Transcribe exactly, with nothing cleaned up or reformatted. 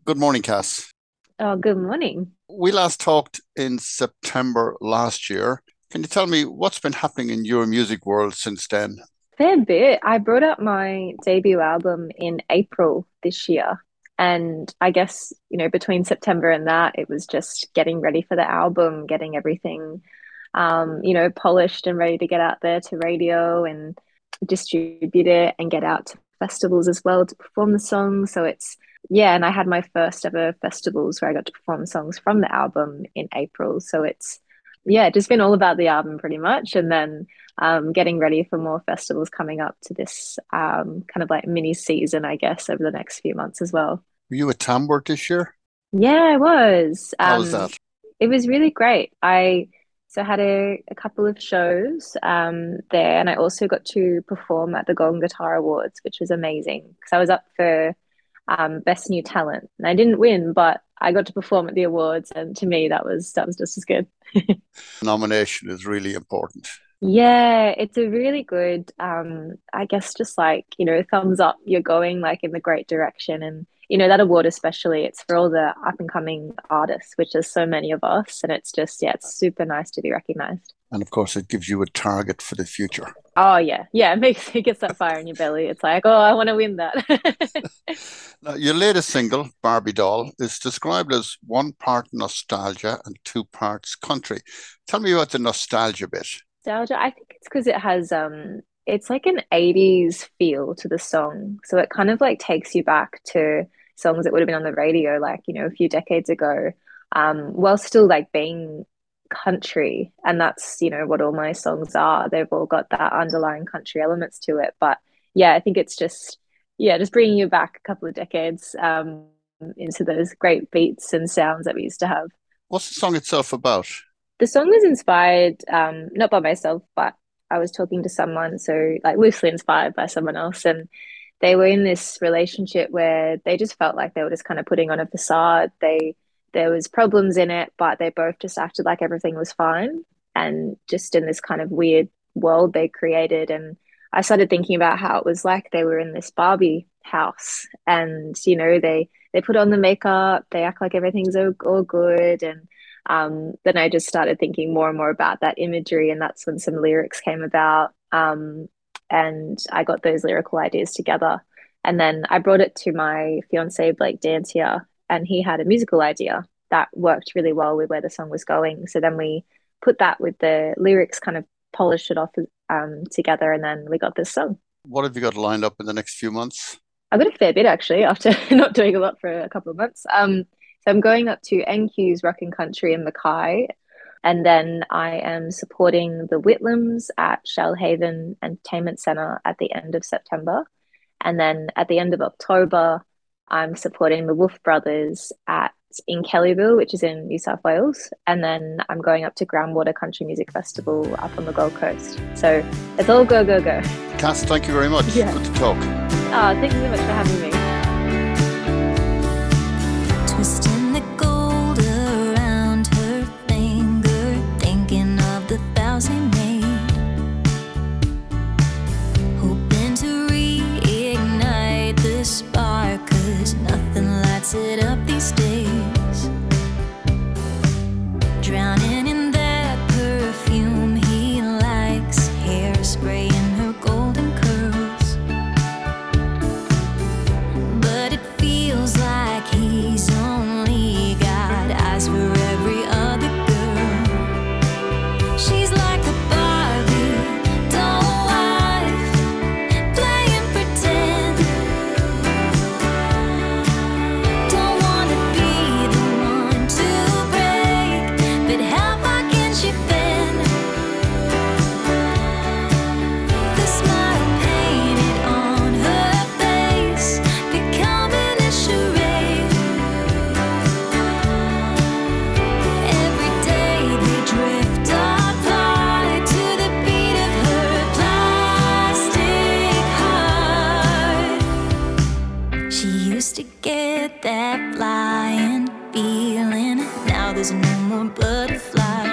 Good morning, Cass. Oh, good morning. We last talked in September last year. Can you tell me what's been happening in your music world since then? Fair bit. I brought up my debut album in April this year. And I guess, you know, between September and that, it was just getting ready for the album, getting everything, um, you know, polished and ready to get out there to radio and distribute it and get out to festivals as well to perform the songs. So it's, yeah, and I had my first ever festivals where I got to perform songs from the album in April. So it's, yeah, just been all about the album pretty much. And then um, getting ready for more festivals coming up to this um, kind of like mini season, I guess, over the next few months as well. Were you at Tamworth this year? Yeah, it was. How was Um, that? it was really great. I so had a, a couple of shows um, there, and I also got to perform at the Golden Guitar Awards, which was amazing because I was up for um, Best New Talent, and I didn't win, but I got to perform at the awards, and to me, that was that was just as good. Nomination is really important. Yeah, it's a really good, um, I guess just like, you know, thumbs up, you're going like in the great direction. And, you know, that award especially, it's for all the up and coming artists, which is so many of us. And it's just, yeah, it's super nice to be recognized. And of course, it gives you a target for the future. Oh yeah, yeah, it makes it gets that fire in your belly. It's like, oh, I want to win that. Now, your latest single, Barbie Doll, is described as one part nostalgia and two parts country. Tell me about the nostalgia bit. Nostalgia, I think it's because it has um it's like an eighties feel to the song. So it kind of like takes you back to songs that would have been on the radio like, you know, a few decades ago. Um, while still like being country. And that's, you know, what all my songs are. They've all got that underlying country elements to it. But yeah, I think it's just yeah, just bringing you back a couple of decades um into those great beats and sounds that we used to have. What's the song itself about? The song was inspired, um, not by myself, but I was talking to someone, so like loosely inspired by someone else, and they were in this relationship where they just felt like they were just kind of putting on a facade. They there was problems in it, but they both just acted like everything was fine, and just in this kind of weird world they created. And I started thinking about how it was like they were in this Barbie house, and you know they they put on the makeup, they act like everything's all, all good, and um, then I just started thinking more and more about that imagery, and that's when some lyrics came about. Um, and I got those lyrical ideas together. And then I brought it to my fiance, Blake Dancier, and he had a musical idea that worked really well with where the song was going. So then we put that with the lyrics, kind of polished it off um, together, and then we got this song. What have you got lined up in the next few months? I've got a fair bit actually after not doing a lot for a couple of months. Um, so I'm going up to N Q's Rockin' Country in Mackay, and then I am supporting the Whitlams at Shellhaven Entertainment Centre at the end of September. And then at the end of October, I'm supporting the Wolf Brothers at in Kellyville, which is in New South Wales. And then I'm going up to Groundwater Country Music Festival up on the Gold Coast. So it's all go, go, go. Cass, thank you very much. Yeah. Good to talk. Oh, thank you so much for having me. Twisting the gold around her finger, thinking of the vows he made, hoping to reignite the spark, 'cause nothing lights it up these days. Drowning in that perfume he likes, hairspray in her golden curls, but it feels like he's only got eyes for every other girl. She's like a Barbie doll wife, playing pretend. Don't wanna be the one to break, but how far can she bend? The smile painted on her face, becoming a charade. Every day they drift apart to the beat of her plastic heart. She used to get that flying feeling, now there's no more butterflies.